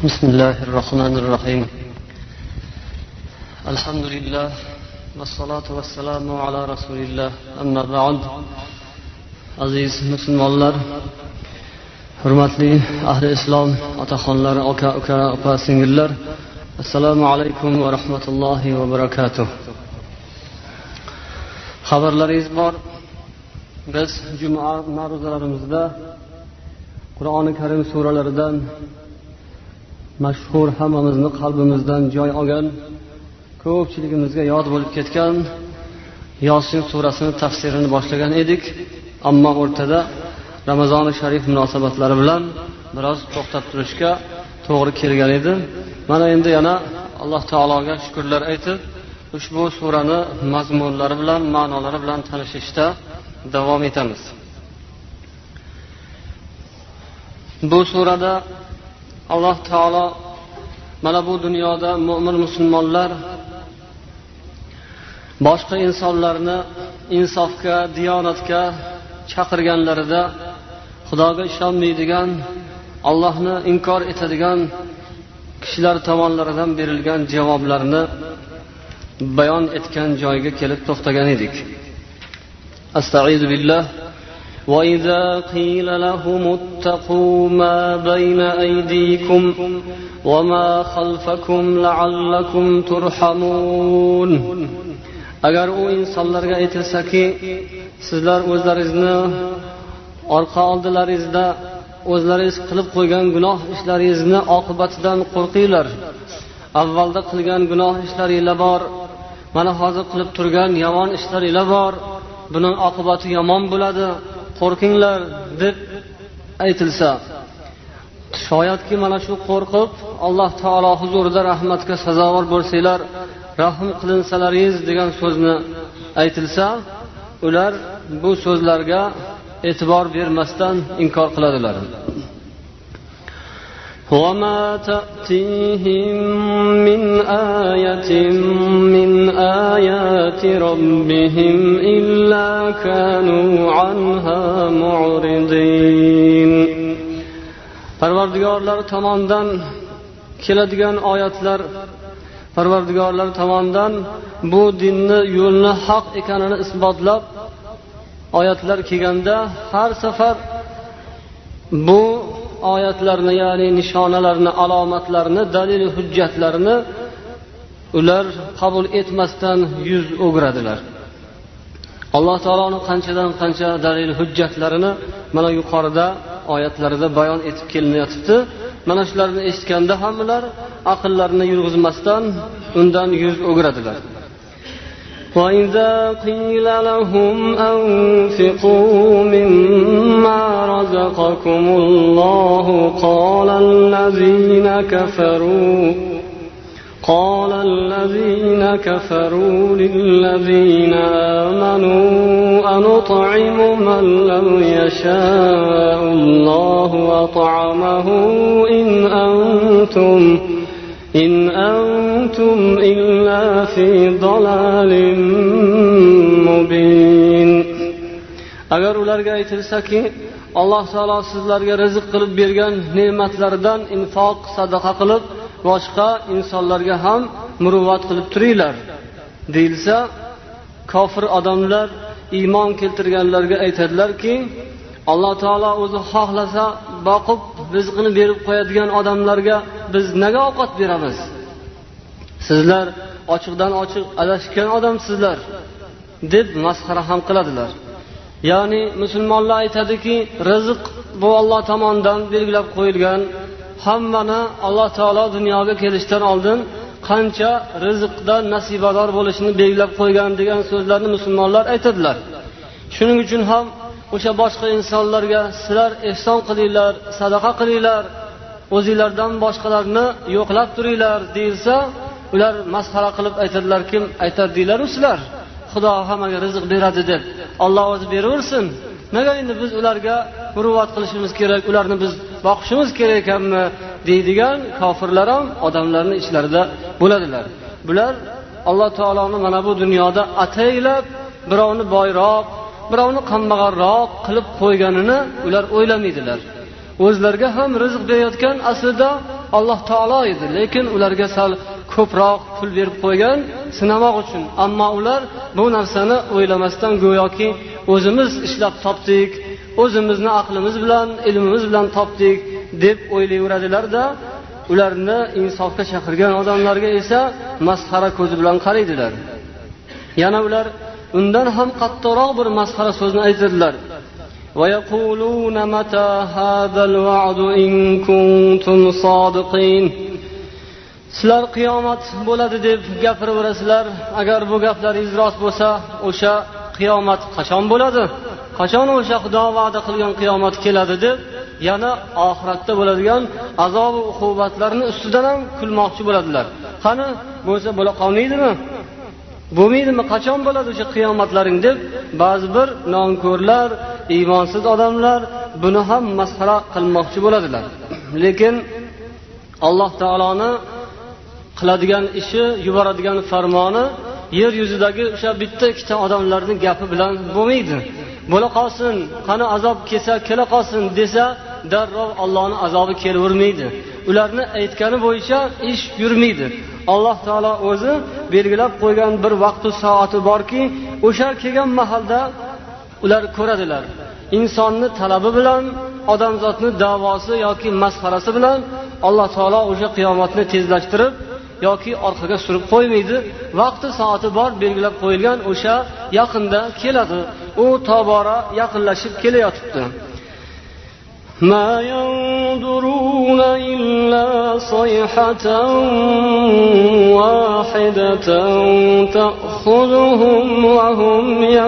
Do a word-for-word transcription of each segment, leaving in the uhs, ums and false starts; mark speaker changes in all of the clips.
Speaker 1: بسم الله الرحمن الرحيم الحمد لله والصلاة والسلام على رسول الله أما بعد aziz musulmonlar, hurmatli ahli islom otaxonlar, aka uka opa singillar, assalomu alaykum va rahmatullohi va barakatuh. Xabarlaringiz bor, biz juma ma'ruzalarimizda Qur'oni Karim suralaridan mashhur, hammamizni qalbimizdan joy olgan, ko'pchiligimizga yod bo'lib ketgan Yosin surasini tafsirini boshlagan edik. Ammo o'rtada Ramazon sharif munosabatlari bilan biroz to'xtab turishga to'g'ri kelgan edi. Mana endi yana Alloh taologa shukrlar aytib, ushbu surani mazmunlari bilan, ma'nolari bilan tanishishda davom etamiz. Bu surada Alloh taolo mana bu dunyoda mu'min musulmonlar boshqa insonlarni insofga, diyonatga chaqirganlarida Xudoga ishonmaydigan, Allohni inkor etadigan kishilar tomonidan berilgan javoblarni bayon etgan joyga kelib to'xtagan edik. Astag'izu billah. وَإِذَا قِيلَ لَهُمُ اتَّقُوا مَا بَيْنَ أَيْدِيكُمْ وَمَا خَلْفَكُمْ لَعَلَّكُمْ تُرْحَمُونَ. Agar u insonlarga aytilsa-ki, sizlar o'zlaringizni orqa oldilaringizda o'zlaringiz qilib qo'ygan gunoh ishlaringizni oqibatidan qo'rqinglar. Avvalda qilgan gunoh ishlaringiz bor, mana hozir qilib turgan yomon ishlaringiz bor. Buning oqibati yomon bo'ladi. Qo'rqinglar deb aytilsa, shoyatki mana shu qo'rqib Alloh taolo huzurida rahmatga sazovor bo'lsanglar, rahm qilinsalaringiz degan so'zni aytilsa, ular bu so'zlarga e'tibor bermasdan inkor qiladilar. وَمَا تَأْتِيهِمْ مِنْ آيَةٍ مِنْ آيَاتِ رَبِّهِمْ إِلَّا كَانُوا عَنْهَا مُعْرِضِينَ. Parvardigorlar tomonidan keladigan oyatlar, Parvardigorlar tomonidan bu dinni, yo'lni haq ekanini isbotlab oyatlar kelganda har safar bu oyatlarni, ya'ni nishonalarni, alomatlarni, dalil hujjatlarni ular qabul etmasdan yuz o'giradilar. Alloh taoloning qanchadan qancha dalil hujjatlarini mana yuqorida oyatlarida bayon etib kelinyapti. Mana shularni eshitganda ham ular aqllarini yurg'izmasdan undan yuz o'giradilar. وَإِذَا قِيلَ لَهُمْ أَنفِقُوا مِمَّا رَزَقَكُمُ اللَّهُ قَالَ الَّذِينَ كَفَرُوا قَالَ الَّذِينَ كَفَرُوا لِلَّذِينَ آمَنُوا أَنُطْعِمُ مَن لَّوْ يَشَاءُ اللَّهُ أَطْعَمَهُ إِنْ أَنتُمْ إِنْ أَنْتُمْ إِلَّا فِي ضَلَالٍ مُبِينٍ. Agar ularga aytilsa-ki, Alloh taolo sizlarga rizq qilib bergan ne'matlaridan infoq, sadaqa qilib boshqa insonlarga ham muruvvat qilib turinglar deyilsa, kofir odamlar iymon keltirganlarga aytadilar-ki, Alloh taolo o'zi xohlasa boqib rizqini berib qo'yadigan odamlarga biz nega ovqat beramiz? Sizlar ochiqdan ochiq adashgan odamsizlar deb masxara ham qiladilar. Ya'ni musulmonlar aytadiki, rizq bu Alloh tomonidan belgilab qo'yilgan. Hammani Alloh taolo dunyoga kelishdan oldin qancha rizqdan nasibador bo'lishini belgilab qo'ygan degan so'zlarni musulmonlar aytadilar. Shuning uchun ham o'sha boshqa insonlarga sizlar ehson qilinglar, sadaqa qilinglar, o'zingizlardan boshqalarni yo'qlab turinglar deyilsa, ular masxara qilib aytadilar, kim aytadinglar sizlar? Xudo hammaga rizq beradi deb. Alloh o'zi beraversin. Nega endi biz ularga muruvvat qilishimiz kerak, ularni biz boqishimiz kerak ekanmi deydigan kofirlar ham odamlarning ichlarida bo'ladilar. Bular Alloh taoloni mana bu dunyoda ataylab birovni boyroq, birovni kambag'alroq qilib qo'yganini ular o'ylamaydilar. o'zlariga ham rizq berayotgan aslida Alloh taolo edi, lekin ularga sal ko'proq pul berib qo'ygan sinamoq uchun. Ammo ular bu narsani o'ylamasdan go'yoki o'zimiz ishlab topdik, o'zimizni aqlimiz bilan, ilmimiz bilan topdik deb o'ylayveradilar-da, ularni insofga chaqirgan odamlarga esa masxara ko'zi bilan qaraydilar. Yana ular undan ham qattiqroq bir masxara so'zni aytadilar. Va yaquluna mata hadal va'du in kuntum sodiqin. Sizlar qiyomat bo'ladi deb gapiraverasizlar. Agar bu gaplaringiz rost bo'lsa, o'sha qiyomat qachon bo'ladi? Qachon o'sha Xudo va'da qilgan qiyomat keladi deb yana oxiratda bo'ladigan azob va uqubatlarning ustidan ham kulmoqchi bo'ladilar. Qani bo'lsa bo'la qolmaydimi? Bo'lmaydimi? Qachon bo'ladi o'sha qiyomatlaring deb ba'zi bir nonko'rlar, iymonsiz odamlar buni ham masxara qilmoqchi bo'ladilar. Lekin Alloh taoloning qiladigan ishi, yuboradigan farmoni yer yuzidagi o'sha bitta ikkita odamlarning gapi bilan bo'lmaydi. Bo'la qolsin, qani azob kelsa kela qolsin desa, darrov Allohning azobi kelavermaydi. Ularni aytgani bo'yicha ish yurmaydi. Alloh taolo o'zi belgilab qo'ygan bir vaqt va soati borki, o'sha kelgan mahalda ular ko'radilar. Insonni talabi bilan, odamzodning da'vosi yoki masxarasi bilan Alloh taolo o'sha qiyomatni tezlashtirib yoki orqaga surib qo'ymaydi. Vaqti soati bor, belgilab qo'yilgan, o'sha yaqinda keladi. U tobora yaqinlashib kelayotibdi. Ma yanzuruna illa sayhatan wahidatan ta'khudhuhum wa hum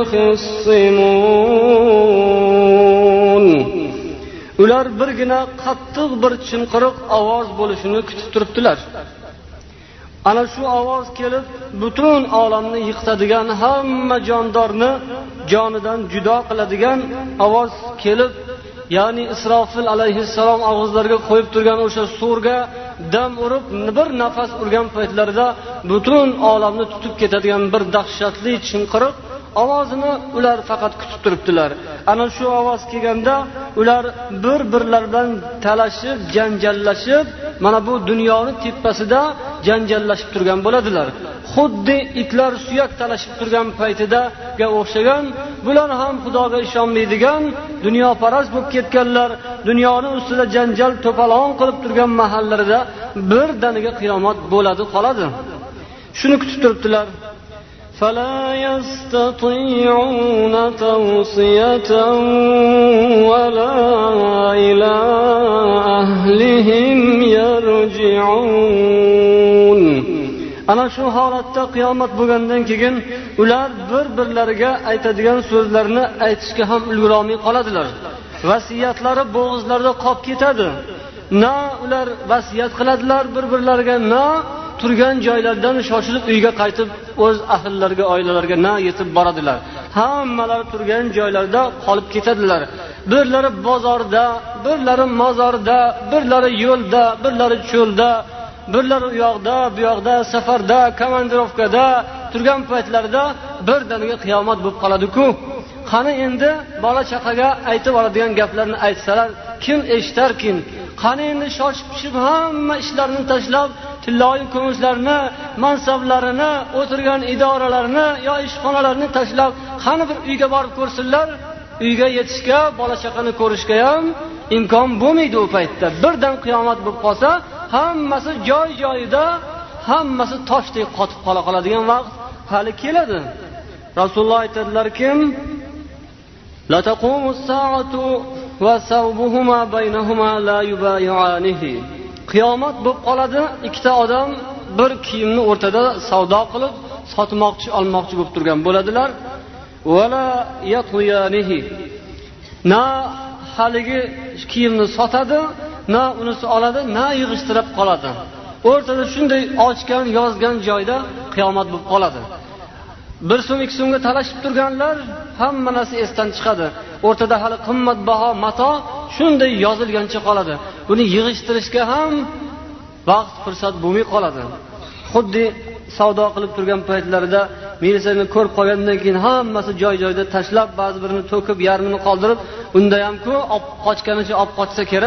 Speaker 1: yakhsimun. Ular birgina qattiq bir chinqiriq ovoz bo'lishini kutib turibdilar. Ana shu ovoz kelib, butun olamni yiqitadigan, hamma jondorni jonidan judo qiladigan ovoz kelib, ya'ni Isrofil alayhissalom og'izlariga qo'yib turgan o'sha surga dam urib, bir nafas urgan paytlarida butun olamni tutib ketadigan bir dahshatli chinqiriq ovozini ular faqat kutib turibdilar. Ana shu ovoz kelganda ular bir-birlari bilan talashib, janjallashib, mana bu dunyoni tepasida janjallashib turgan bo'ladilar. Xuddi itlar suyak talashib turgan paytidaga o'xshagan, bular ham Xudoga ishonmaydigan, dunyoparast bo'lib ketganlar, dunyoni ustida janjal to'polon qilib turgan mahallarida birdaniga qiyomat bo'ladi qoladi. Shuni kutib turibdilar. فلا يستطيعون توصية ولا إلى أهلهم يرجعون. Ana shu holatda qiyomat bo'lgandan keyin ular bir-birlariga aytadigan so'zlarni aytishga ham ulgurolmay qoladilar. Vasiyatlari bo'g'izlarida qolib ketadi. Na ular vasiyat qiladilar bir-birlariga, na turgan joylardan shoshilib uyga qaytib o'z ahllariga, oilalariga na yetib boradilar. Hammalari turgan joylarda qolib ketadilar. Birlari bozorda, birlari mozorda, birlari yo'lda, birlari cho'lda, birlari u yoqda, bu yoqda, safarda, komandirovkada turgan paytlarida birdaniga qiyomat bo'lib qoladi-ku. Qani endi bola chaqaga aytib oladigan gaplarni aytsalar, kim eshitarkin? Qani endi shoshib pishib hamma ishlarini tashlab, tilloyi kumushlarni, mansablarini, o'tirgan idoralarini yo ishxonalarni tashlab, qani bir uyga borib ko'rsinlar? Uyga yetishga, bola chaqani ko'rishga ham imkon bo'lmaydi u paytda. Birdan qiyomat bo'lib qolsa, hammasi joy-joyida, hammasi toshdek qotib qola qoladigan vaqt hali keladi. Rasululloh aytadilar-ki, la taqumus sa'atu va sawbuhuma baynahuma la yubay'anihi. Qiyomat bo'lib qoladi, ikkita odam bir kiyimni o'rtada savdo qilib, sotmoqchi, olmoqchi bo'lib turgan bo'ladilar. Wala yatuyanihi. Na haligi kiyimni sotadi, na unisi oladi, na yig'ishtirib qoladi. O'rtada shunday ochgan, yozgan joyda qiyomat bo'lib qoladi. Bir so'm, ikki so'mga talashib turganlar hamma narsa esdan chiqadi. O'rtada hali qimmatbaho mato shunday yozilgancha qoladi. Buni yig'ishtirishga ham vaqt, fursat bo'lmay qoladi. Xuddi savdo qilib turgan paytlarida milisani ko'rib qolgandan keyin hammasi joy-joyida tashlab, ba'zi birini to'kib, yarmini qoldirib, unda ham ku qochganicha olib qochsa kerak.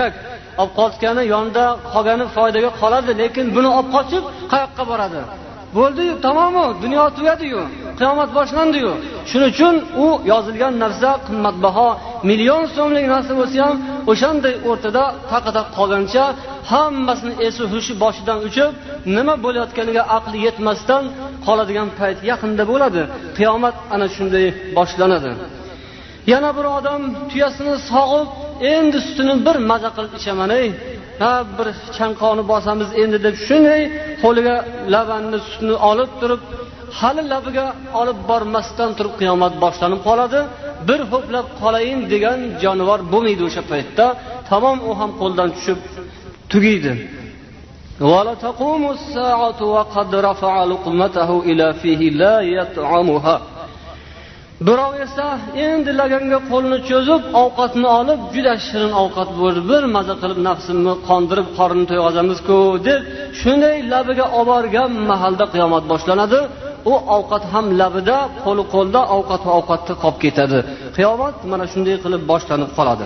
Speaker 1: olib qochgani yonida qolgani foydaga qoladi, lekin buni olib qochib qayoqqa boradi? Bo'ldi-yu, tamomi, dunyo tugadi-yu, qiyomat boshlandi-yu. Shuning uchun u yozilgan narsa qimmatbaho, million so'mlik narsa bo'lsa ham o'shanday o'rtada taqada qolgancha hammasini esi hushi boshidan uchib, nima bo'layotganiga aqli yetmasdan qoladigan payt yaqinda bo'ladi. Qiyomat ana shunday boshlanadi. Yana bir odam tuyasini sog'ib, endi sutini bir maza qilib ichaman-ey, ha bir chanqoni bosamiz endi deb shunday qo'liga labanni sutini olib turib, hali labiga olib bormasdan turib qiyomat boshlanib qoladi. Bir ho'plab qolayin degan jonivor bo'lmaydi o'sha paytda. Tamom u ham qo'ldan tushib tugaydi. Wala taqumus sa'atu wa qad rafa'a luqmatahu ila fihi la yat'amuha. Birov esa endi laganga qo'lini cho'zib, ovqatni olib, juda shirin ovqat bo'ldi, bir maza qilib nafsimni qondirib, qornini to'yg'azamiz-ku deb, shunday labiga olib borgan mahalda qiyomat boshlanadi. U ovqat ham labida, qo'li qo'lda, ovqat va ovqatda qolib ketadi. Qiyomat mana shunday qilib boshlanib qoladi.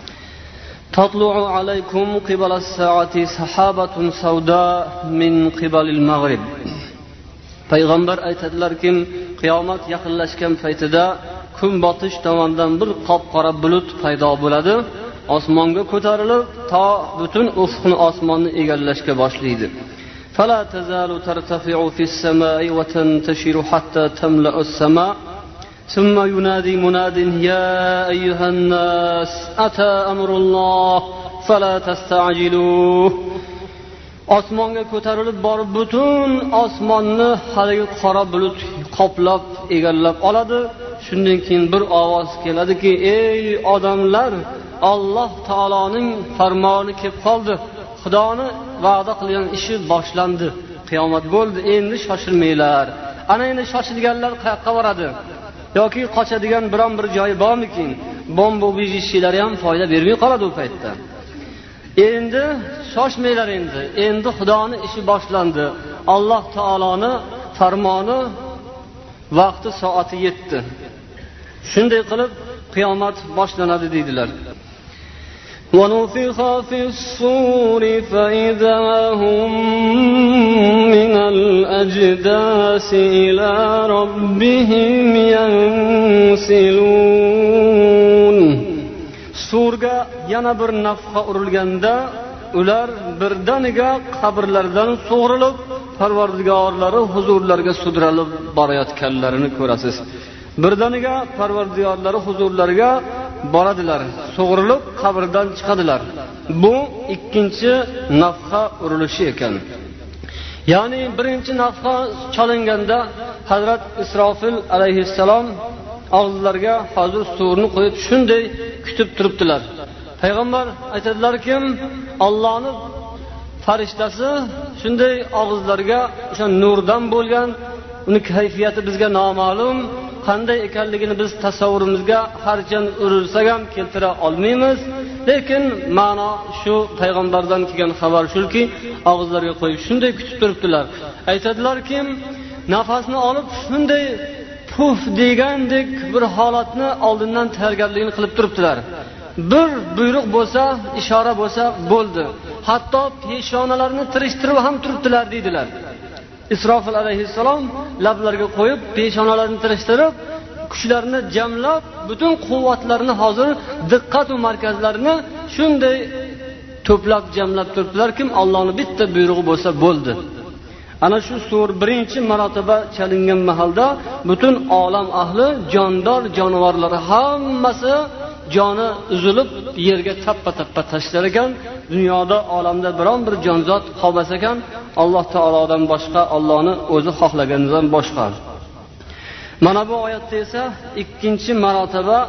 Speaker 1: Tatlu'u alaykum qibala as-sa'ati sahabatun sauda min qibalil maghrib. Payg'ambar aytadilarki, qiyomat yaqinlashgan paytida kun botish tomonidan bir qop-qora bulut paydo bo'ladi. Osmonga ko'tarilib, to butun ufqni osmonni egallashga boshlaydi. Fala tazalu tartafi'u fis samai wa tantashiru hatta tamla'u as-sama'. Thumma yunadi munadin ya ayyuhan nas ata amrulloh fala tasta'jiluh. Osmonga ko'tarilib borib, butun osmonni haligi qora bulut qoplab, egallab oladi. Shundan keyin bir ovoz keladiki, ey odamlar, Alloh taoloning farmoni kelib qoldi. Xudoni va'da qilgan ishi boshlandi. Qiyomat bo'ldi, endi shoshilmanglar. Ana endi shoshilganlar qayoqqa boradi? Yoki qochadigan biron bir joyi bormikin? Bomba ubijishlar ham foyda bermay qoladi u paytda. Endi shoshmanglar endi. Endi Xudoning ishi boshlandi. Alloh taoloning farmoni vaqti soati yetdi. Shunday qilib qiyomat boshlanadi deydilar. وَنُفِخَ فِي الصُّورِ فَإِذَا هُمْ مِنَ الْأَجْدَاثِ إِلَى رَبِّهِمْ يَنْسِلُونَ. Surga yana bir nafxa urilganda ular birdaniga qabrlardan sug'urilib, Parvardigorlari huzurlariga sudralib borayotganlarini ko'rasiz. Birdaniga Parvardigorlari huzurlariga boradilar, sug'urilib qabrdan chiqadilar. Bu ikkinchi nafxa urilishi ekan. Ya'ni birinchi nafxa chalinganda Hazrat Isrofil alayhissalom og'izlariga hozir surni qo'yib shunday kutib turibdilar. Payg'ambar aytadilarki, Allohning farishtasi shunday og'izlariga o'sha nurdan bo'lgan, uni kayfiyati bizga noma'lum, qanday ekanligini biz tasavvurimizga harchan urilsak ham keltira olmaymiz. Lekin ma'no shu, payg'ambardan kelgan xabar shuki, og'izlariga qo'yib shunday kutib turibdilar. Aytadilarki, nafasni olib shunday puf degandek bir holatni oldindan tayyorgarlikni qilib turibdilar. Bir buyruq bo'lsa, ishora bo'lsa bo'ldi. Hatto peshonalarini tirishtirib ham turibdilar deydilar. Isrofil alayhissalom lablariga qo'yib, peshonalarini tirishtirib, kuchlarini jamlab, butun quvvatlarini hozir diqqat va markazlarini shunday to'plab jamlab turibdilar kim Allohning bitta buyrug'i bo'lsa bo'ldi. Ana shu sur birinchi marotaba chalingan mahalda butun olam ahli, jondor jonivorlari hammasi joni uzilib yerga tappa-tappa tashlar ekan. Dunyoda, olamda biron bir jonzot qolmas ekan, Alloh taolodan boshqa, Allohni o'zi xohlaganidan boshqa. Mana bu oyatda esa ikkinchi marotaba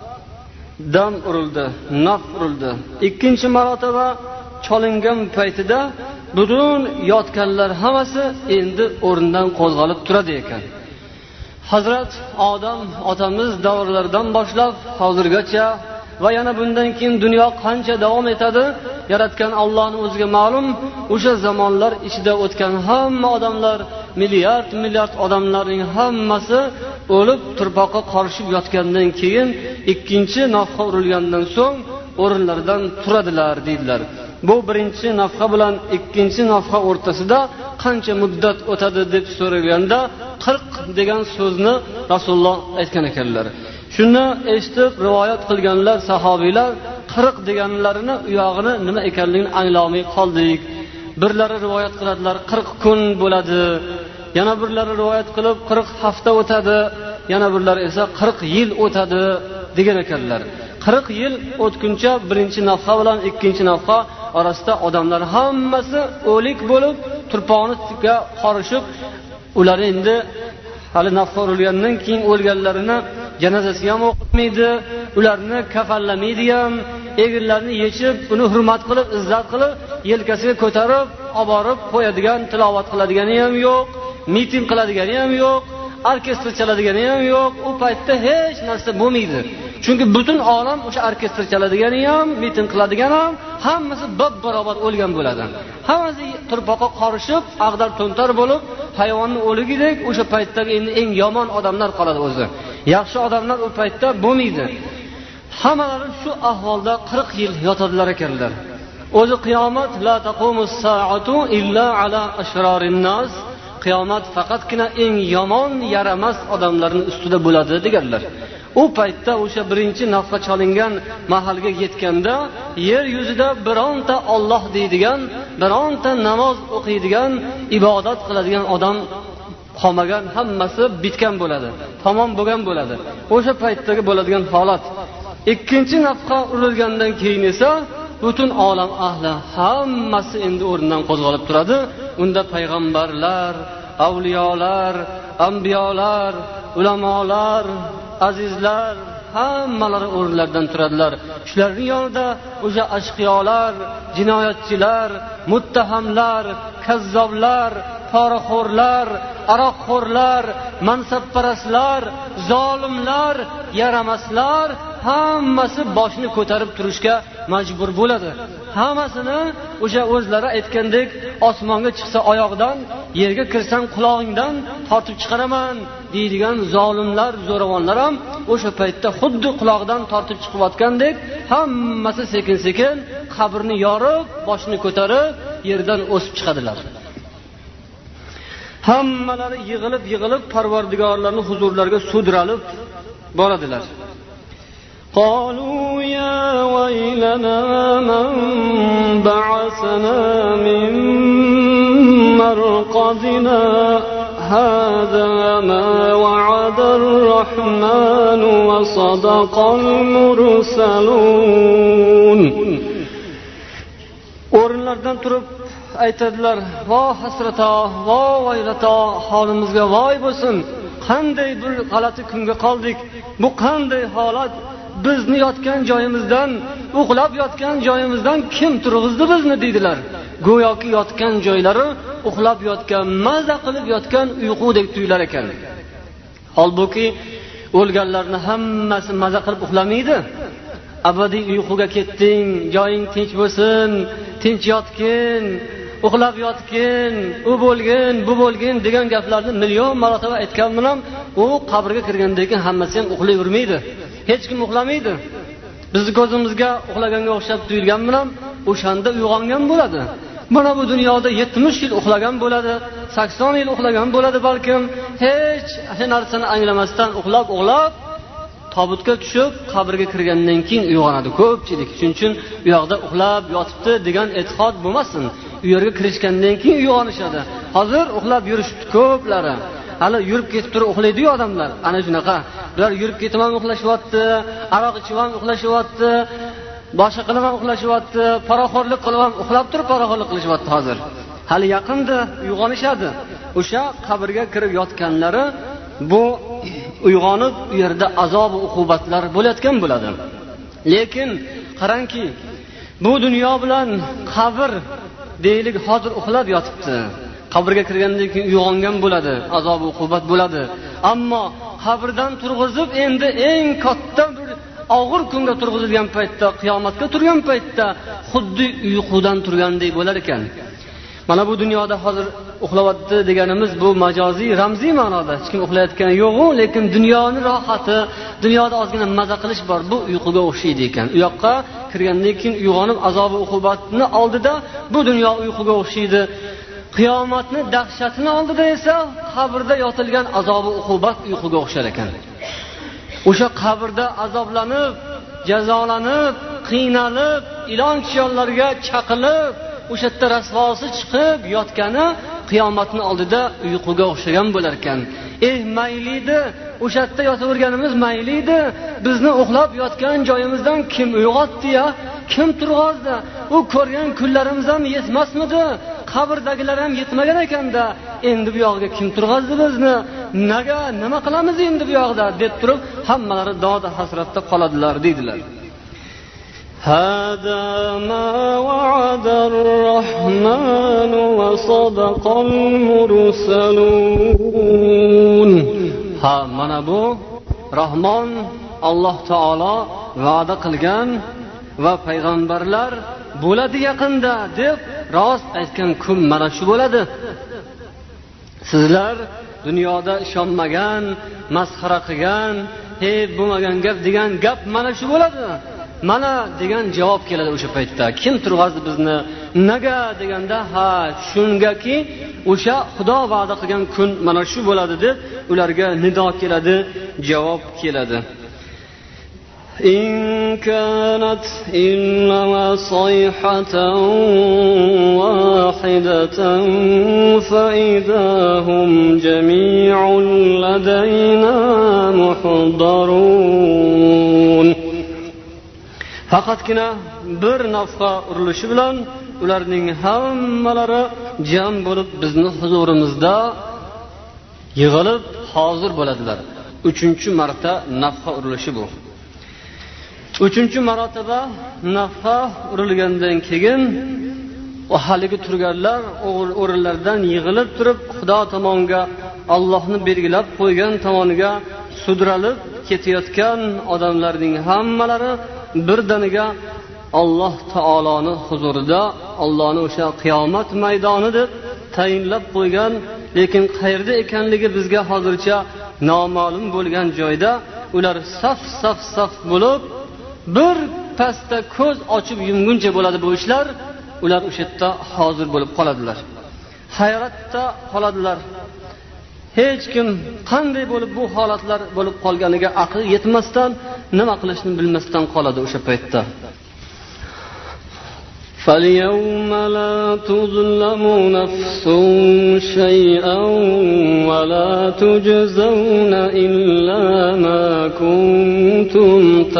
Speaker 1: dam urildi, naf urildi. Ikkinchi marotaba cholingan paytida butun yotganlar hammasi endi o'rnidan qo'zg'alib turadi ekan. Hazrat Odam otamiz davrlaridan boshlab hozirgacha va yana bundan keyin dunyo qancha davom etadi, yaratgan Allohning o'ziga ma'lum. O'sha zamonlar ichida o'tgan hamma odamlar, milliard milliard odamlarning hammasi o'lib turpoqqa qorishib yotgandan keyin ikkinchi nafxa urilgandan so'ng o'rinlaridan turadilar deydilar. bu birinchi nafqa bilan ikkinchi nafqa o'rtasida qancha muddat o'tadi deb so'raganda qirq degan so'zni Rasululloh aytgan ekanlar. Shuni eshitib rivoyat qilganlar sahobiylar qirq deganlarini u yog'ini nima ekanligini anglamay qoldik. Birlari rivoyat qiladilar qirq kun bo'ladi, yana birlari rivoyat qilib qirq hafta o'tadi, yana birlari esa qirq yil o'tadi degan ekanlar. qirq yil o'tguncha birinchi nafqa bilan ikkinchi nafqa orasida odamlar hammasi o'lik bo'lib, turpog'iga qorishib, ular endi hali nafqa urilgandan keyin o'lganlarini janozasi ham o'qitmaydi, ularni kafanlamaydi ham, egirlarni yechib, uni hurmat qilib, izzat qilib, yelkasiga ko'tarib, olib borib qo'yadigan, tilovat qiladigani ham yo'q, miting qiladigani ham yo'q, orkestr chaladigan ham yo'q. U paytda hech narsa bo'lmaydi. Chunki butun olam o'sha orkestr chaladigan ham, miting qiladigan ham hammasi bab-barobar o'lgan bo'ladi. Hammasi turpoqqa qorishib, ag'dar to'ntar bo'lib, hayvonning o'ligidek o'sha paytdagi endi eng yomon odamlar qoladi o'zi. Yaxshi odamlar u paytda bo'lmaydi. Hammalari shu ahvolda qirq yil yotadilar ekanlar. O'zi qiyomat la taqumus saatu illa ala ashrarin nas. Qiyomat faqatgina eng yomon, yaramas odamlarning ustida bo'ladi deganlar. U paytda o'sha birinchi nafqa cholingan mahalga yetganda yer yuzida bironta Alloh deydigan, bironta namoz o'qiydigan, ibodat qiladigan odam qolmagan, hammasi bitgan bo'ladi, tamom bo'lgan bo'ladi. O'sha paytdagi bo'ladigan holat. Ikkinchi nafqa urilgandan keyin esa butun olam ahli hammasi endi o'rnidan qo'zg'alib turadi. Unda payg'ambarlar, avliyolar, anbiyolar, ulamolar, azizlar hammalari o'rinlaridan turadilar. Shularning yonida o'sha ashqiyolar, jinoyatchilar, muttahamlar, kazzoblar, poraxo'rlar, aroqxo'rlar, mansabparastlar, zolimlar, yaramaslar hammasi boshini ko'tarib turishga majbur bo'ladi. Hammasini o'sha o'zlari aytgandek osmonga chiqsa oyog'idan, yerga kirsang qulog'ingdan tortib chiqaraman deydigan zolimlar, zo'ravonlar ham o'sha paytda xuddi qulog'idan tortib chiqayotgandek hammasi sekin-sekin qabrni yorib, boshini ko'tarib yerdan o'sib chiqadilar. Hammalari yig'ilib-yig'ilib Parvardigorlarning huzurlariga sudralib boradilar. قالوا يا ويلنا من بعثنا من مرقدنا هذا ما وعد الرحمن وصدق المرسلون. O'rinlardan turib aytadilar: "Voy hasrata, voy vaylata, holimizga voy bo'lsin. Qanday bir g'alati kunga qoldik. Bu qanday holat? Bizni yotgan joyimizdan, uxlab yotgan joyimizdan kim turg'izdi bizni?" deydilar. Go'yoki yotgan joylari uxlab yotgan, maza qilib yotgan uyqudek tuyular ekan. Holbuki o'lganlarning hammasi maza qilib uxlamaydi. Abadiy uyquga ketding, joying tinch bo'lsin, tinch yotgin, uxlab yotgin, u bo'lgin, bu bo'lgin degan gaplarni million marotaba aytgan bilan u qabrga kirgandan keyin hammasi ham uxlayvermaydi. Hech kim uxlamaydi. Bizni ko'zimizga uxlaganga o'xshab tuyulgan bilan o'shanda uyg'ongan bo'ladi. Mana bu dunyoda yetmish yil uxlagan bo'ladi, sakson yil uxlagan bo'ladi balkim. Hech o'sha narsani anglamasdan uxlab, uxlab tobutga tushib, qabrga kirgandan keyin uyg'onadi ko'pchilik. Shuning uchun u yoqda uxlab yotibdi degan e'tiqod bo'lmasin. U yerga kirishgandan keyin uyg'onishadi. Hozir uxlab yurishibdi ko'plari. Hali yurib ketib turib uxlaydi-yu odamlar. Ana shunaqa. Ular yurib ketib ham uxlashyapti, aroq ichib ham uxlashyapti, boshqa qilib ham uxlashyapti, paraxo'rlik qilib ham uxlab turib paraxo'rlik qilishyapti hozir. Hali yaqinda uyg'onishadi. O'sha qabrga kirib yotganlari bu uyg'onib u yerda azob va uqubatlar bo'layotgan bo'ladi. Lekin qarangki, bu dunyo bilan qabr deylik hozir uxlab yotibdi. Qabrga kirgandan keyin uyg'ongan bo'ladi, azob va uqubat bo'ladi. Ammo qabrdan turg'izib endi eng katta bir og'ir kunga turg'izilgan paytda, qiyomatga turgan paytda xuddi uyqudan turgandek bo'lar ekan. Mana bu dunyoda hozir uxlayapti deganimiz bu majoziy, ramziy ma'noda. Hech kim uxlayotgani yo'q-ku, lekin dunyoning rohati, dunyoda ozgina maza qilish bor. Bu uyquga o'xshaydi ekan. U yoqqa kirgandan keyin uyg'onib azobi uqubatni oldida bu dunyo uyquga o'xshaydi. Qiyomatni dahshatini oldida esa qabrda yotilgan azobi uqubat uyquga o'xshar ekan. O'sha qabrda azoblanib, jazolanib, qiynalib, ilon kishonlarga chaqilib, o'sha yerda rasvosi chiqib yotgani qiyomatning oldida uyquga o'xshagan bo'lar ekan. Eh mayliydi, o'sha yerda yotaverganimiz mayliydi. Bizni uxlab yotgan joyimizdan kim uyg'otdi-ya? Kim turg'azdi? U ko'rgan kunlarimiz ham yetmasmidi? Qabrdagilar ham yetmagan ekanda. Endi bu yoqqa kim turg'azdi bizni? Nega, nima qilamiz endi bu yoqda deb turib, hammalari dod hasratda qoladilar deydilar. هذا ما وعد الرحمن وصدق المرسلون. Ha, mana bu Rahmon Alloh taolo va'da qilgan va payg'ambarlar bo'ladi yaqinda deb rost aytgan kun mana shu bo'ladi. Sizlar dunyoda ishonmagan, masxara qilgan, "Hey, bo'lmagan gap" degan gap mana shu bo'ladi. Mana degan javob keladi o'sha paytda. Kim turg'azdi bizni? Nega deganda, ha, shungaki o'sha Xudo va'da qilgan kun mana shu bo'ladi deb ularga nido keladi, javob keladi. إن كانت إلا صيحة واحدة فإذا هم جميع لدينا محضرون. Faqatgina bir nafqa urilishi bilan ularning hammalari jam bo'lib bizning huzurimizda yig'ilib hozir bo'ladilar. uchinchi marta nafqa urilishi bu. uchinchi marotaba nafqa urilgandan keyin o haligi turganlar o'rinlardan yig'ilib turib Xudo tomoniga, Allohni belgilab qo'ygan tomoniga sudralib ketayotgan odamlarning hammalari birdaniga Alloh taoloning huzurida, Allohning o'sha qiyomat maydoni deb tayinlab qo'ygan, lekin qayerda ekanligi bizga hozircha noma'lum bo'lgan joyda ular saf saf saf bo'lib bir pastda ko'z ochib yumguncha bo'ladi bu ishlar. Ular o'sha yerda hozir bo'lib qoladilar. Hayratda qoladilar. Hech kim qanday bo'lib bu holatlar bo'lib qolganiga aqli yetmasdan, nima qilishni bilmasdan qoladi o'sha paytda. فَالْيَوْمَ لَا تُظْلَمُ نَفْسٌ شَيْئًا وَلَا تُجْزَوْنَ إِلَّا مَا كُنتُمْ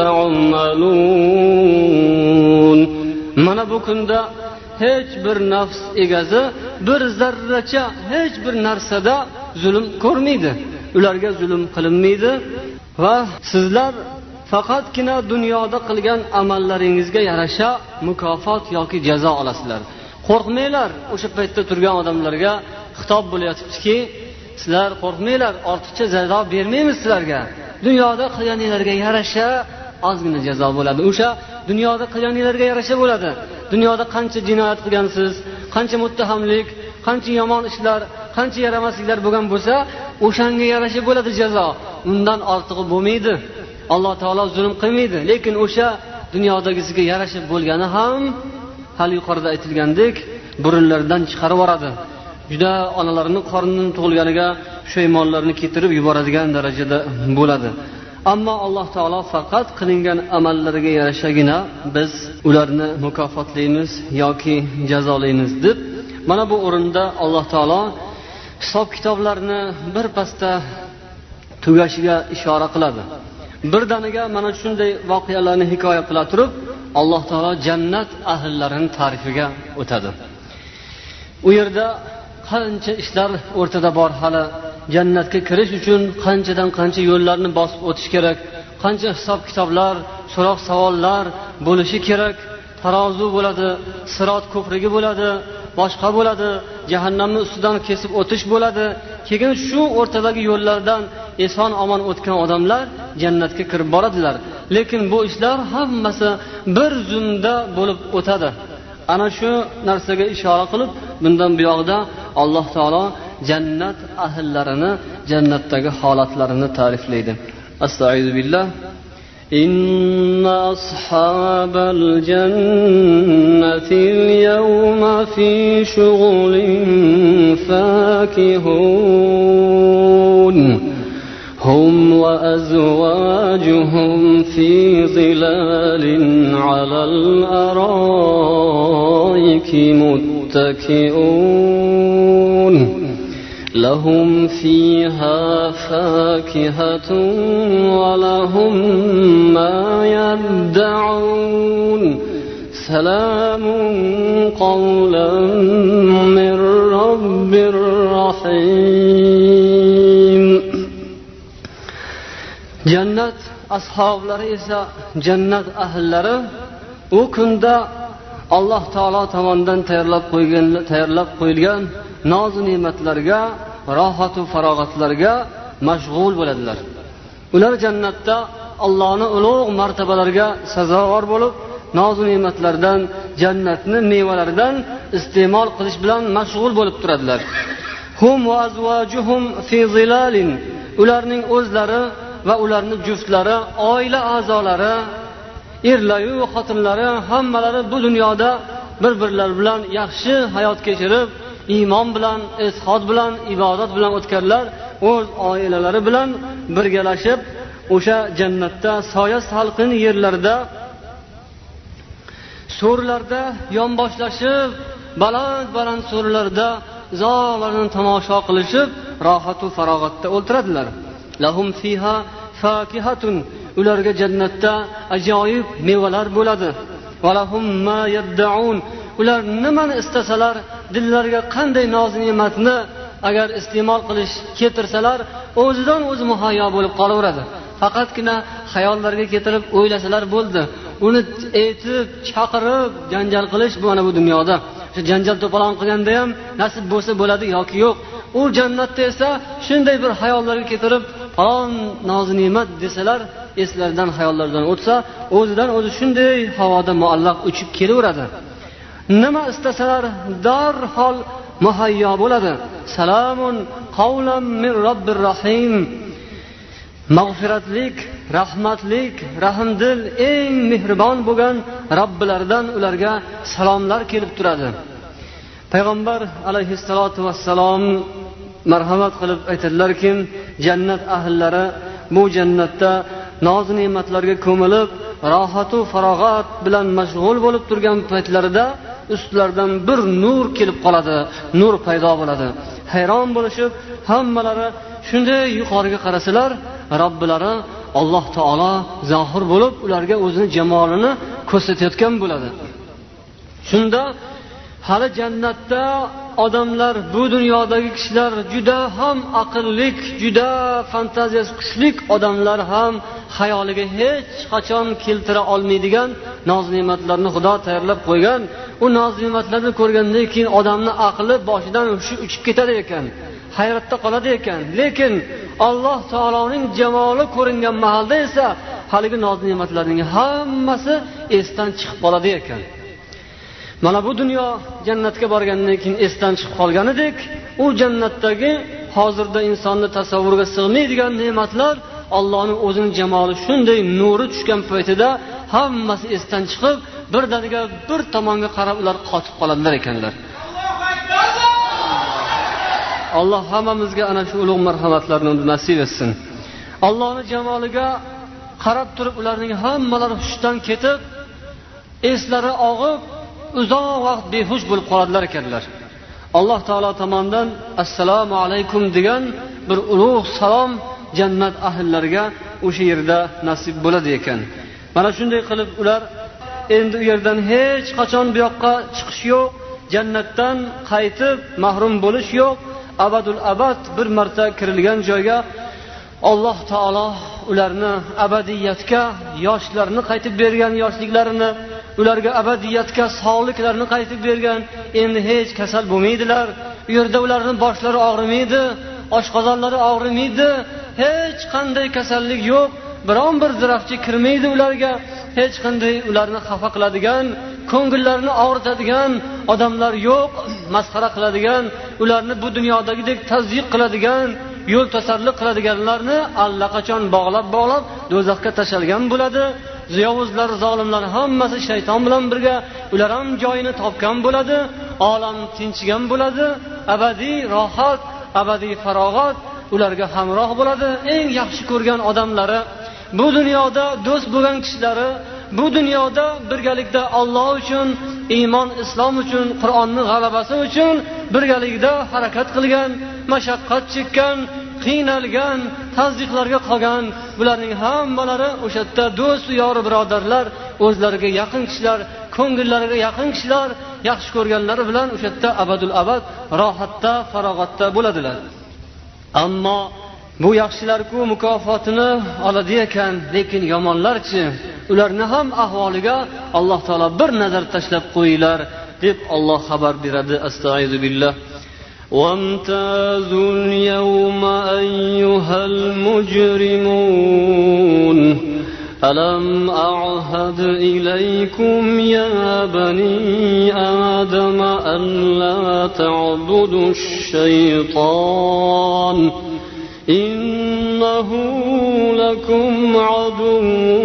Speaker 1: تَعْمَلُونَ. Mana bu kunda hech bir nafs egasi bir zarracha hech bir narsada zulm ko'rmaydi. Ularga zulm qilinmaydi va sizlar faqatgina dunyoda qilgan amallaringizga yarasha mukofot yoki jazo olasizlar. Qo'rqmanglar. O'sha paytda turgan odamlarga xitob bo'layotibdiki, sizlar qo'rqmanglar, ortiqcha jazo bermaymiz sizlarga. Dunyoda qilganingizga yarasha ozgina jazo bo'ladi. O'sha dunyoda qilganingizga yarasha bo'ladi. Dunyoda qancha jinoyat qilgansiz, qancha muttahamlik, qancha yomon ishlar, qancha yaramasliklar bo'lgan bo'lsa, o'shanga yarasha bo'ladi jazo. Undan ortig'i bo'lmaydi. Alloh taolo zulm qilmaydi, lekin o'sha dunyodagisiga yarashib bo'lgani ham hali yuqorida aytilgandek burunlardan chiqarib yuboradi. Juda onalarining qornining tug'ilganiga pushaymonlarni keltirib yuboradigan darajada bo'ladi. Ammo Alloh taolo faqat qilingan amallariga yarashagina biz ularni mukofotlaymiz yoki jazolaymiz deb mana bu o'rinda Alloh taolo hisob kitoblarni bir pasda tugashiga ishora qiladi. Birdaniga mana shunday voqealarni hikoya qila turib Alloh taolo jannat ahllarining ta'rifiga o'tadi. U yerda qancha ishlar o'rtada bor, hali jannatga kirish uchun qanchadan qancha yo'llarni bosib o'tish kerak, qancha hisob kitoblar, so'roq savollar bo'lishi kerak. Tarozu bo'ladi, sirot ko'prigi bo'ladi, boshqa bo'ladi, jahannamning ustidan kesib o'tish bo'ladi. Keyin shu o'rtadagi yo'llardan eson omon o'tgan odamlar jannatga kirib boradilar. Lekin bu ishlar hammasi bir zumda bo'lib o'tadi. Ana shu narsaga ishora qilib, bundan buyog'ida Alloh taolo jannat ahllarini, jannatdagi holatlarini ta'riflaydi. Astagfiru billah. إن أصحاب الجنة اليوم في شغل فاكهون هم وأزواجهم في ظلال على الأرائك متكئون لهم فيها فاكهة ولهم ما يدعون سلام قولا من رب رحيم. Jannat ashablari esa jannat ahllari u kunda Alloh taolo tomonidan tayyorlab qo'ygan tayyorlab qo'yilgan noz ne'matlarga, rohat va farog'atlarga mashg'ul bo'ladilar. Ular jannatda Allohning ulug' martabalariga sazovor bo'lib, noz ne'matlardan, jannatning mevalaridan iste'mol qilish bilan mashg'ul bo'lib turadilar. Hum va azwajuhum fi zilalin. Ularning o'zlari va ularning juftlari, oila a'zolari, erlari va xotinlari hammalari bu dunyoda bir-birlari bilan yaxshi hayot kechirib, iymon bilan, ishod bilan, ibodat bilan o'tganlar, o'z oilalari bilan birgalashib o'sha jannatda soya salqin yerlarda, so'rlarda yonboshlashib, baland-baland so'rlarda zog'larni tomosha qilishib, rohat va farog'atda o'ltiradilar. Lahum fiha fakihatun. Ularga jannatda ajoyib mevalar bo'ladi. Valahum ma yad'un. Ular nimani istasalar, dillariga qanday noz ne'matni agar iste'mol qilish keltirsalar, o'zidan o'zi muhayyo bo'lib qolaveradi. Faqatgina xayollariga keltirib o'ylasalar bo'ldi. Uni aytib, chaqirib, janjal qilish bu mana bu dunyoda. Shu janjal to'polon qilganda ham nasib bo'lsa bo'ladi yoki yo'q. U jannatda esa shunday bir xayollarga keltirib, falon noz ne'mat desalar, eslaridan, xayollaridan o'tsa, o'zidan o'zi shunday havoda muallaq uchib kelaveradi. Nima istasalar darhol muhayyo bo'ladi. Salamun qawlan min robbir rahim. Mag'firatlik, rahmatlik, rahmdil, eng mehribon bo'lgan Robbilaridan ularga salomlar kelib turadi. Payg'ambar alayhissalatu vassalom marhamat qilib aytadilarki, jannat ahllari bu jannatda noz ne'matlarga ko'milib, rohat va farog'at bilan mashg'ul bo'lib turgan paytlarida ustlaridan bir nur kelib qoladi, nur paydo bo'ladi. Hayron bo'lishib, hammalari shunday yuqoriga qarasalar, Robbilari Alloh taolo zohir bo'lib, ularga o'zining jamolini ko'rsatayotgan bo'ladi. Shunda hali jannatda odamlar, bu dunyodagi kishilar juda ham aqllik, juda fantaziyasi kuchli odamlar ham xayoliga hech qachon keltira olmaydigan noz ne'matlarni Xudo tayyorlab qo'ygan. U noz ne'matlarni ko'rgandan keyin odamning aqli boshidan hushi uchib ketadi ekan, hayratda qoladi ekan. Lekin Alloh taoloning jamoli ko'ringan mahalda esa haligi noz ne'matlarning hammasi esdan chiqib qoladi ekan. Mana bu dunyo jannatga borgandan keyin esdan chiqib qolganidek, u jannatdagi hozirda insonni tasavvuriga sig'maydigan ne'matlar, Allohning o'zining jamoli shunday nuri tushgan paytida hammasi esdan chiqib, birdaniga bir tomonga qarab ular qotib qoladilar ekanlar. Alloh hammamizga ana shu ulug' marhamatlarni nasib etsin. Allohning jamoliga qarab turib ularning hammalari hushdan ketib, eslari og'ib, uzoq vaqt behush bo'lib qoladilar ekanlar. Alloh taolo tomonidan assalomu alaykum degan bir ulug' salom jannat ahllariga o'sha yerda nasib bo'ladi ekan. Mana shunday qilib ular endi u yerdan hech qachon bu yoqqa chiqish yo'q, jannatdan qaytib mahrum bo'lish yo'q. Abadul abad bir marta kirilgan joyga Alloh taolo ularni abadiyatga, yoshlarni qaytib bergan, yoshliklarini ularga abadiyatga, sog'liklarini qaytib bergan. Endi hech kasal bo'lmaydilar. U yerda ularning boshlari og'rimaydi, oshqozonlari og'rimaydi, hech qanday kasallik yo'q. Biron bir ziraqchi kirmaydi ularga, hech qanday ularni xafa qiladigan, ko'ngillarini og'ritadigan odamlar yo'q, masxara qiladigan, ularni bu dunyodagidek tazyiq qiladigan, yo'l tasalluq qiladiganlarni allaqachon bog'lab bog'lab do'zaxga tashalgan bo'ladi. Ziyovuzlar, zolimlar hammasi shayton bilan birga, ular ham joyini topgan bo'ladi. Olam tinchigan bo'ladi. Abadiy rohat, abadiy farog'at ularga hamroh bo'ladi. Eng yaxshi ko'rgan odamlari, bu dunyoda do'st bo'lgan kishilari, bu dunyoda birgalikda Alloh uchun, iymon, islom uchun, Qur'onning g'alabasi uchun birgalikda harakat qilgan, mashaqqat chekkan, qiynalgan, tazdiqlarga qolgan, bularning hammalari o'sha yerda do'st, yor, birodarlar, o'zlariga yaqin kishilar, ko'ngillariga yaqin kishilar, yaxshi ko'rganlari bilan o'sha yerda abadul abad rohatda, farog'atda bo'ladilar. Ammo bu yaxshilar-ku mukofotini oladi ekan, lekin yomonlarchi, ularni ham ahvoliga Alloh taolo bir nazar tashlab qo'yinglar deb Alloh xabar beradi. Astag'izu billah. وَامْتَازُوا الْيَوْمَ أَيُّهَا الْمُجْرِمُونَ أَلَمْ أَعْهَدْ إِلَيْكُمْ يَا بَنِي آدَمَ أَنْ لَا تَعْبُدُوا الشَّيْطَانَ إِنَّهُ لَكُمْ عَدُوٌّ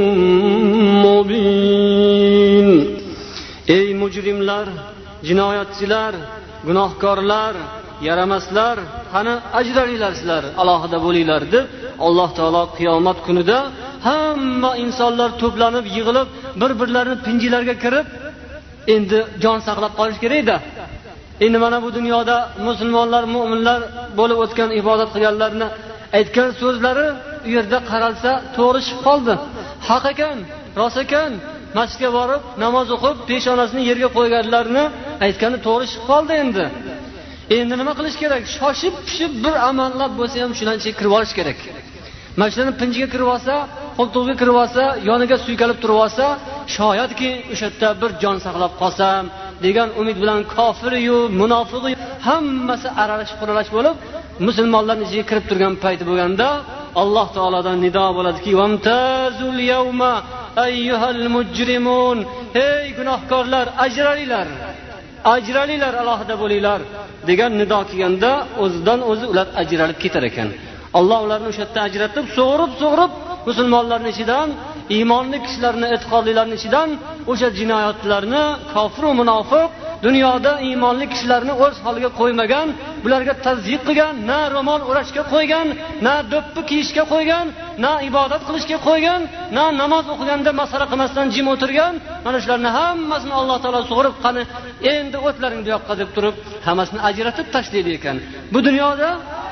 Speaker 1: مُبِينٌ. Ey mujrimlar, jinoyatchilar, gunohkorlar, yaramaslar, qani ajralinglar sizlar, alohida bo'linglar deb Alloh taolo qiyomat kunida hamma insonlar to'planib, yig'ilib, bir-birlarini pinjilarga kirib, endi jon saqlab qolish kerak-da. Endi mana bu dunyoda musulmonlar, mu'minlar bo'lib o'tgan, ibodat qilganlarni aytgan so'zlari u yerda qaralsa to'g'ri chiqib qoldi. Haq ekan, rost ekan. Masjidga borib, namoz o'qib, peshonasini yerga qo'yganlarni aytgani to'g'ri chiqib qoldi endi. Endi nima qilish kerak? Shoshib pishib bir amallab bo'lsa ham shuncha kirib olish kerak. Mashinani pinjiga kirib olsa, qo'ltig'iga kirib olsa, yoniga suykalib turib olsa, shoyatki o'sha yerda bir jon saqlab qolsam degan umid bilan kofir-yu, munofiq hammasi aralash quralash bo'lib, musulmonlarning ichiga kirib turgan payti bo'lganda Alloh taolodan nido bo'ladiki: "Vamtazul yawma ayyuhal mujrimun." Ey gunohkorlar, ajralinglar. Ajralinglar, alohida bo'linglar degan nido kelganda o'zidan o'zi ular ajralib ketar ekan. Alloh ularni o'sha yerda ajratib, so'g'rib-so'g'rib musulmonlarning ichidan, iymonli kishilarni, e'tiqodlilarning ichidan o'sha jinoyatlarni, kofir va munofiq, dunyoda iymonli kishilarni o'z holiga qo'ymagan, bularga tazyiq qilgan, na ro'mol o'rashga qo'ygan, na do'ppi kiyishga qo'ygan, na ibodat qilishga qo'ygan, na namoz o'qiganda masala qilmasdan jim o'tirgan, mana shularni hammasini Alloh taolo so'rib, qani endi o'tlaring bu yoqqa deb turib, hammasini ajratib tashlaydi ekan. Bu dunyoda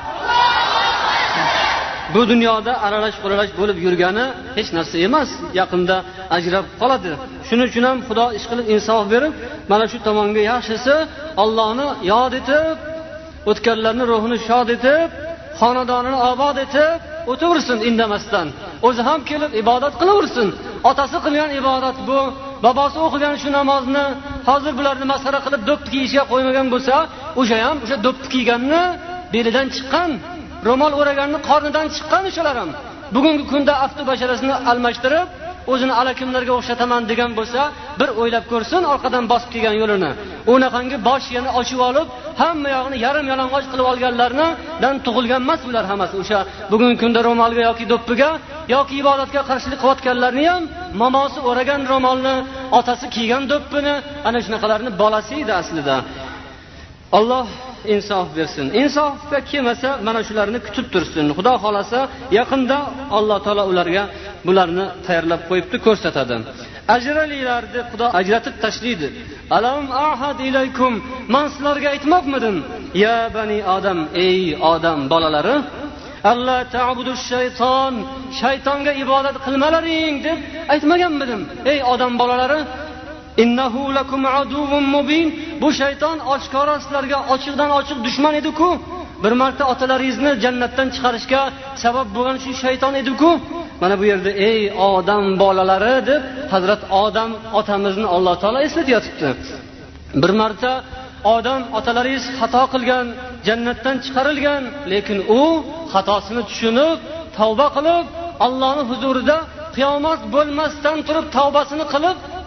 Speaker 1: Bu dunyoda aralash-quralash bo'lib yurgani hech narsa emas. Yaqinda ajrab qoladi. Shuning uchun ham Xudo ish qilib insof berib, mana shu tomonga yaxshisi Allohni yod etib, o'tganlarning ruhini shod etib, xonadonini obod etib o'taversin indamasdan. O'zi ham kelib ibodat qilaversin. Otasi qilgan ibodat bu, bobosi o'qigan shu namozni hozir bularni masxara qilib do'ppi kiyishga qo'ymagan bo'lsa, o'sha ham o'sha do'ppi kiyganni belidan chiqqan, ro'mol o'raganni qornidan chiqqan o'shalar ham bugungi kunda aftu basharasini almashtirib o'zini alakimlarga o'xshataman degan bo'lsa, bir o'ylab ko'rsin orqadan bosib kelgan yo'lini. Unaqangi bosh yana ochib olib, hamma yog'ini yarim yalang'och qilib olganlardan tug'ilgan emas bular hammasi. O'sha bugungi kunda ro'molga yoki do'ppiga yoki ibodatga qarshilik qilayotganlarni ham momosi o'ragan ro'molni, otasi kiygan do'ppini, ana shunaqalarni bolasi edi aslida. Alloh insof bersin. Insofga kelmasa mana shularni kutib tursin. Xudo xolasa yaqinda Alloh taolo ularga bularni tayyorlab qo'yibdi, ko'rsatadi. Ajralinglar deb Xudo ajratib tashlaydi. Alam ahad ilaykum, men sizlarga aytmoqmidim? Ya bani Odam, ey odam bolalari, alla ta'budu shayton, shaytonga ibodat qilmalaring deb aytmaganmidim? Ey odam bolalari, innahu lakum aduwwun mubin. Bu shayton oshkora sizlarga ochiqdan ochiq dushman edi-ku. Bir marta otalaringizni jannatdan chiqarishga sabab bo'lgan shu shayton edi-ku. Mana bu yerda ey odam bolalari deb Hazrat Odam otamizni Alloh taolo eslatyapti. Bir marta odam otalaringiz xato qilgan, jannatdan chiqarilgan, lekin u xatosini tushunib, tavba qilib, Allohning huzurida qiyomat bo'lmasdan turib tavbasini qilib,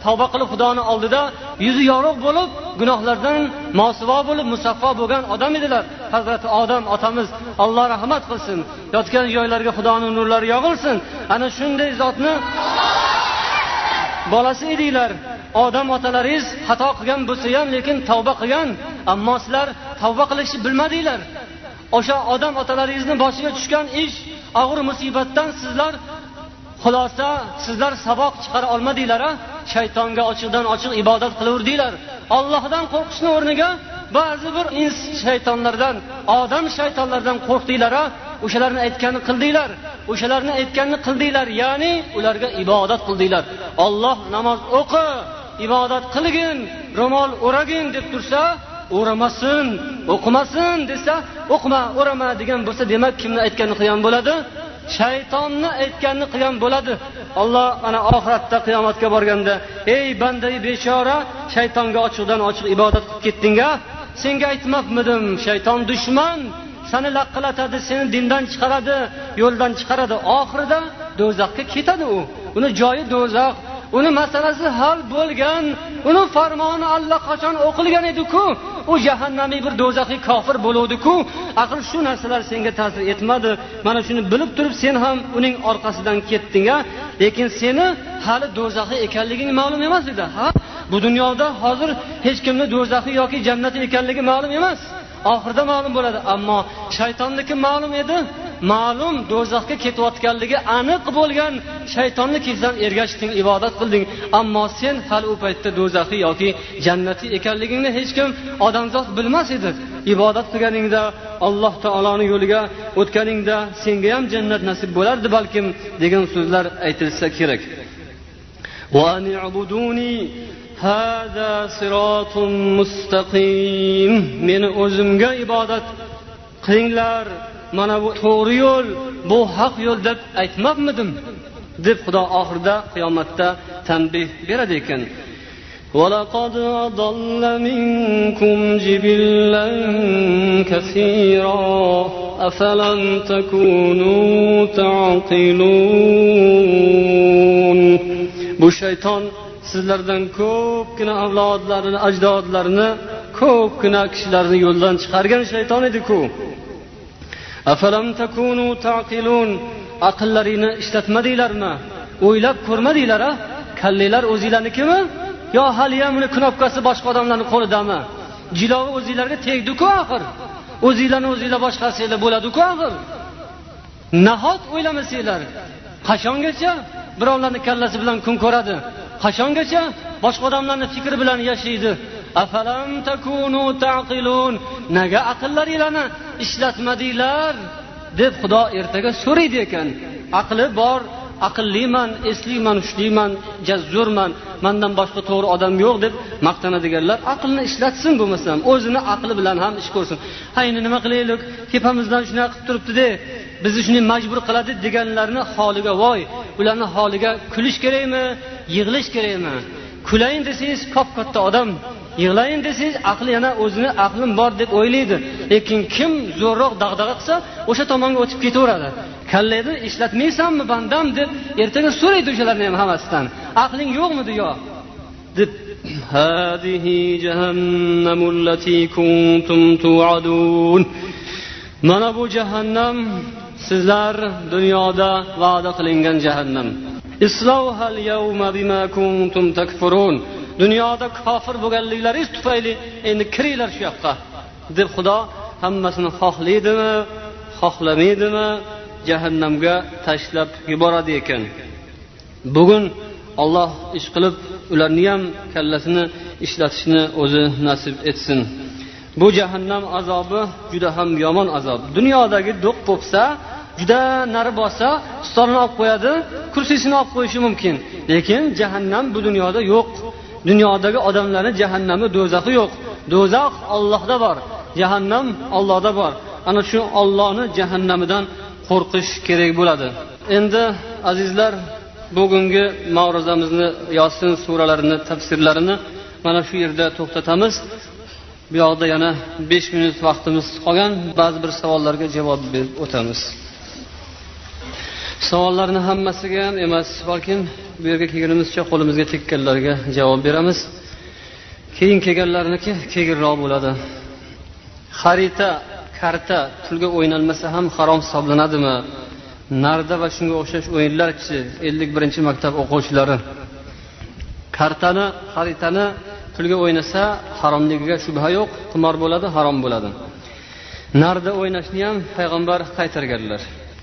Speaker 1: tavba qilib Xudoning oldida yuzi yorug' bo'lib, gunohlardan mosuvo bo'lib, musaffo bo'lgan odam edilar. Hazrat Odam otamiz, Alloh rahmat qilsin, yotgan joylariga Xudoning nurlari yog'ilsin. Ana shunday zotni bolasi edinglar. Odam otalaringiz xato qilgan bo'lsa ham, lekin tavba qilgan, ammo sizlar tavba qilishni bilmadinglar. O'sha odam otalaringizning boshiga tushgan ish, og'ir musibatdan sizlar xulosa, sizlar saboq chiqara olmadinglar. Shaytonga ochiqdan ochiq ibodat qilaverdinglar. Allohdan qo'rqishning o'rniga ba'zi bir ins shaytonlardan, odam shaytonlardan qo'rqdinglar. O'shalarni aytganini qildinglar. O'shalarni aytganini qildinglar, ya'ni ularga ibodat qildinglar. Alloh namoz o'qi, ibodat qilgin, ro'mol o'ragin deb tursa, o'ramasin, o'qimasin desa, o'qima, o'rama degan bo'lsa, demak kimni aytganini qilgan bo'ladi? Shaytonni aytganini qilgan bo'ladi. Alloh mana oxiratda qiyomatga borganda, ey bandai bechora, shaytonga ochiqdan ochiq ibodat qilib ketding-a? Senga aytmabmidim, shayton dushman, seni laqqilatadi, seni dindan chiqaradi, yo'ldan chiqaradi. Oxirida do'zaxga ketadi u. Uni joyi do'zax. Uni masalasi hal bo'lgan, uni farmoni allaqachon o'qilgan edi-ku. U jahannamiy bir do'zaxiy kofir bo'luvdi-ku. Aql shu narsalar senga ta'sir etmadi. Mana shuni bilib turib sen ham uning orqasidan ketding-a, lekin seni hali do'zaxiy ekanliging ma'lum emas edi. Ha? Bu dunyoda hozir hech kimni do'zaxiy yoki jannati ekanligi ma'lum emas. Oxirida ma'lum bo'ladi, ammo shaytonniki ma'lum edi. Ma'lum do'zaxga ketayotganligi aniq bo'lgan shaytonni kesidan ergashding, ibodat qilding, ammo sen hali u paytda do'zaxiy yoki jannati ekanligingni hech kim odamzod bilmas edi. Ibodat qilganingda, Alloh taoloning yo'liga o'tganingda senga ham jannat nasib bo'lardi balkim degan so'zlar aytilsa kerak. Va ni'buduni hada siratun mustaqim. Meni o'zimga ibodat qilinglar. Mana bu to'g'ri yo'l, bu haq yo'l deb aytmabmidim? deb Xudo oxirida qiyomatda tanbih beradi ekan. وَلَقَدْ أَضَلَّ مِنكُمْ جِبِلًّا كَثِيرًا أَفَلَمْ تَكُونُوا تَعْقِلُونَ. Bu shayton sizlardan ko'pgina avlodlarini, ajdodlarini, ko'pgina kishilarni yo'ldan chiqargan shayton edi-ku. Afalam takunu taqilun. Aqllarini ishlatmadinglarmi? O'ylab ko'rmadinglar-a? Kallelar o'zinglarnikimi? Yo hali ham uni knopkasi boshqa odamlarning qo'lidami? Jilovi o'zinglarga tegdi-ku axir. O'zinglarni o'zinglar boshqasinglar bo'ladi-ku axir. Nahot o'ylamasanglar, qachongacha birovlarning kallasi bilan kun ko'radi? Qachongacha boshqa odamlarning fikri bilan yashaydi? Afalam takunu taqilun. Nega aqllaringlarni ishlatmadinglar deb Xudo ertaga so'raydi ekan. Aqli bor, aqlliman, esliman, hushliman, jazzurman, mendan boshqa to'g'ri odam yo'q deb maqtanadiganlar aqlni ishlatsin, bo'lmasam o'zini aqli bilan ham ish ko'rsin. Hayni nima qilaylik? Tepamizdan shuna qilib turibdi-de, bizni shuni majbur qiladi deganlarni holiga voy. Ularning holiga kulish kerakmi, yig'lish kerakmi? Kulayin desangiz kop katta odam, yig'layin desangiz aqli yana o'zini aqlim bor deb o'ylaydi. Lekin kim zo'rroq dag'dag'a qilsa, o'sha tomonga o'tib ketaveradi. Kallayni ishlatmaysanmi bandam deb ertaga so'raydi o'shalarni ham hammasidan. Aqling yo'qmidi yo? deb hadihi jahannamul lati kuntum tu'adun. Mana bu jahannam sizlar dunyoda va'da qilingan jahannam. Islauhal yawma bima kuntum takfurun. Dunyoda kofir bo'lganliklaringiz tufayli endi kiringlar shu yoqqa deb Xudo hammasini xohlaydimi, xohlamaydimi jahannamga tashlab yuboradi ekan. Bugun Alloh ish qilib ularni ham kallasini ishlatishni o'zi nasib etsin. Bu jahannam azobi juda ham yomon azob. Dunyodagi do'q bo'lsa, juda nari bo'lsa, stolni olib qo'yadi, kursisini olib qo'yishi mumkin. Lekin jahannam bu dunyoda yo'q. Dunyodagi odamlarning jahannami, do'zaxi yo'q. Do'zax Allohda bor, jahannam Allohda bor. Ana shu Allohning jahannamidan qo'rqish kerak bo'ladi. Endi azizlar, bugungi ma'ruzamizni Yosin suralarining tafsirlarini mana shu yerda to'xtatamiz. Bu yoqda yana besh minut vaqtimiz qolgan. Ba'zi bir savollarga javob berib o'tamiz. Savollarning hammasiga ham emas, balkim bu yerga kelganimizcha qo'limizga tekkanlarga javob beramiz. Keyin kelganlarniki keyinroq bo'ladi. Xarita, karta pulga o'ynalmasa ham harom hisoblanadimi? Narda va shunga o'xshash o'yinlarchi ellik birinchi maktab o'quvchilari. Kartani, xaritani pulga o'ynasa haromligiga shubha yo'q, qimor bo'ladi, harom bo'ladi. Narda o'ynashni ham payg'ambar qaytarganlar.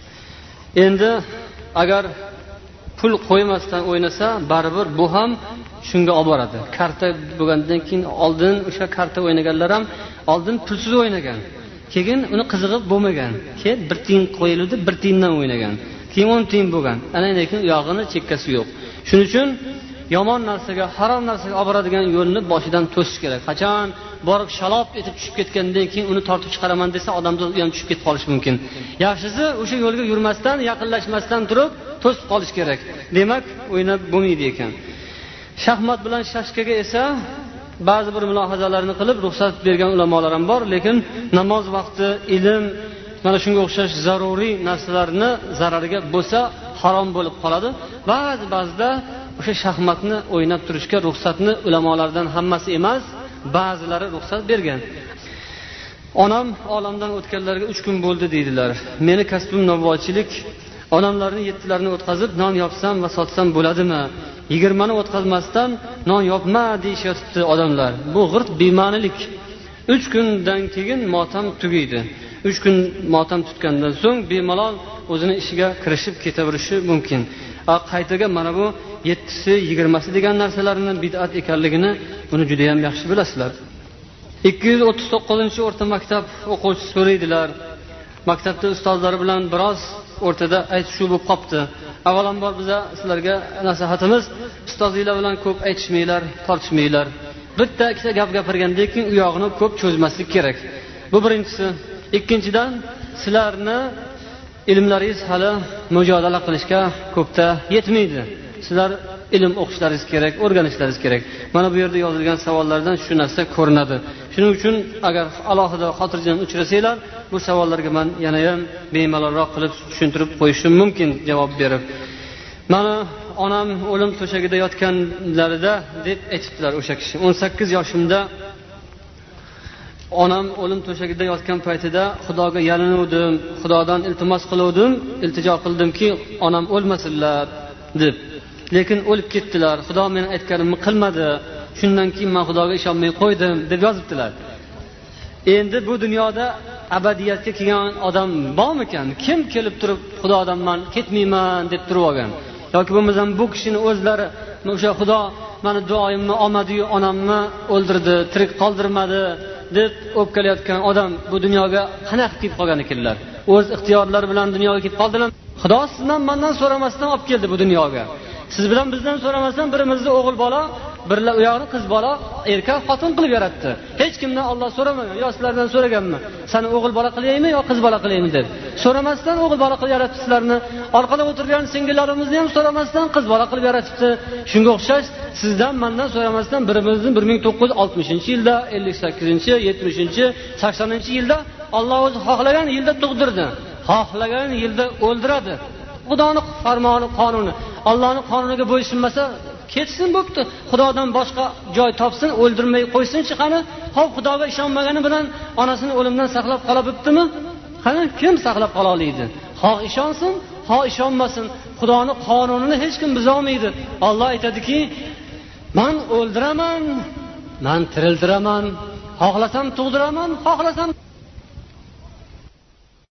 Speaker 1: Endi agar pul qo'ymasdan o'ynasa, baribir bu ham shunga olib boradi. Karta bo'lgandan keyin oldin o'sha karta o'ynaganlar ham oldin pulsiz o'ynagan. Keyin uni qizig'ib bo'lmagan. Keyin bir tiyin qo'yildi, bir tiyindan o'ynagan. Keyin o'n tiyin bo'lgan. Ana lekin uyog'ini chekkasi yo'q. Shuning uchun yomon narsaga, harom narsaga olib boradigan yo'lni boshidan to'sish kerak. Qachon borib shalob etib tushib ketgandan keyin uni tortib chiqaraman desa, odamzod u ham tushib ketib qolishi mumkin. Yaxshisi o'sha yo'lga yurmasdan, yaqinlashmasdan turib to'sib qolish kerak. Demak, o'ynab bo'lmaydi ekan. Shaxmat bilan shashkaga esa ba'zi bir mulohazalarni qilib ruxsat bergan ulamolar ham bor, lekin namoz vaqti, ilm, mana shunga o'xshash zaruriy narsalarni zarariga bo'lsa harom bo'lib qoladi. Ba'zi ba'zida o'sha shaxmatni o'ynab turishga ruxsatni ulamolardan hammasi emas, ba'zilari ruxsat bergan. Onam olamdan o'tganlarga uch kun bo'ldi deydilar. Meni kasbim novvoychilik. Onamlarni yettilarini o'tkazib non yopsam va sotsam bo'ladimi? yigirmani o'tkazmasdan non yopma deyishyapti odamlar. Bu g'irt bema'nilik. uch kundan keyin motam tugaydi. uch kun motam tutgandan so'ng bemalol o'zini ishiga kirishib ketaverishi mumkin. Qaytaga mana bu yettisi, yigirmasi degan narsalarning bid'at ekanligini buni juda ham yaxshi bilasizlar. ikki yuz o'ttiz to'qqizinchi o'rta maktab o'quvchisi so'raydilar. Maktabda ustozlari bilan biroz o'rtada aytishuv bo'lib qopti. Avvalambor biza sizlarga nasihatimiz, ustozinglar bilan ko'p aytishmanglar, tortishmanglar. Bitta ikkita gap gapirgandan keyin u yog'ini ko'p cho'zmaslik kerak. Bu birinchisi. Ikkinchidan, sizlarni ilmlaringiz hali mujodala qilishga ko'pda yetmaydi. Sizlar ilm o'qishlaringiz kerak, o'rganishlaringiz kerak. Mana bu yerda yozilgan savollardan shu narsa ko'rinadi. Shuning uchun agar alohida xotirjam uchrasanglar, bu savollarga men yana ham bemalolroq qilib tushuntirib qo'yishim mumkin javob berib. Mana onam o'lim to'shagida yotganlarida deb aytibdilar o'sha kishi. o'n sakkiz yoshimda onam o'lim to'shagida yotgan paytida Xudoga yalinuvdim, Xudodan iltimos qiluvdim, iltijo qildimki, onam o'lmasinlar deb. Lekin o'lib ketdilar. Xudo meni aytganimni qilmadi. Shundan keyin men Xudoga ishonmay qo'ydim deb yozibdilar. Endi bu dunyoda abadiyatga kelgan odam bormikan? Kim kelib turib Xudodan men ketmayman deb turib olgan? Yoki bo'lmasam bu kishining o'zlari o'sha Xudo meni duoyimni olmadi-yu, onamni o'ldirdi, tirik qoldirmadi deb o'pkalayotgan odam bu dunyoga qanaqa kelib qolgan ekanlar? O'z ixtiyorlari bilan dunyoga kelib qoldilar. Xudo sizdan mendan so'ramasdan olib keldi bu dunyoga. Siz bilan bizdan so'ramasdan birimizni o'g'il bola, birla u yoqni qiz bola, erkak xotin qilib yaratdi. Hech kimdan Alloh so'ramagan. Yo sizlardan so'raganmi? Seni o'g'il bola qilaymi yo qiz bola qilaymi deb. So'ramasdan o'g'il bola qilib yaratdi sizlarni. Orqada o'tirgan singillarimizni ham so'ramasdan qiz bola qilib yaratibdi. Shunga o'xshash sizdan mendan so'ramasdan birimizni bir ming to'qqiz yuz oltmishinchi yilda, ellik sakkizinchi, yetmishinchi, saksoninchi yilda Alloh o'zi xohlagan yilda tug'dirdi. Xohlagan yilda o'ldiradi. Xudoning farmoni, qonuni. Allohning qonuniga bo'ysunmasa ketsin bo'pti. Xudodan boshqa joy topsin, o'ldirmay qo'ysin-chi qani? Xo'p, Xudoga ishonmagani bilan onasini o'limdan saqlab qola bilibdimi? Qani kim saqlab qola oladi? Xoh ishonsin, xoh ishonmasin, Xudoning qonunini hech kim buza olmaydi. Alloh aytadiki, "Men o'ldiraman, men tirildiraman, xohlasam tug'diraman, xohlasam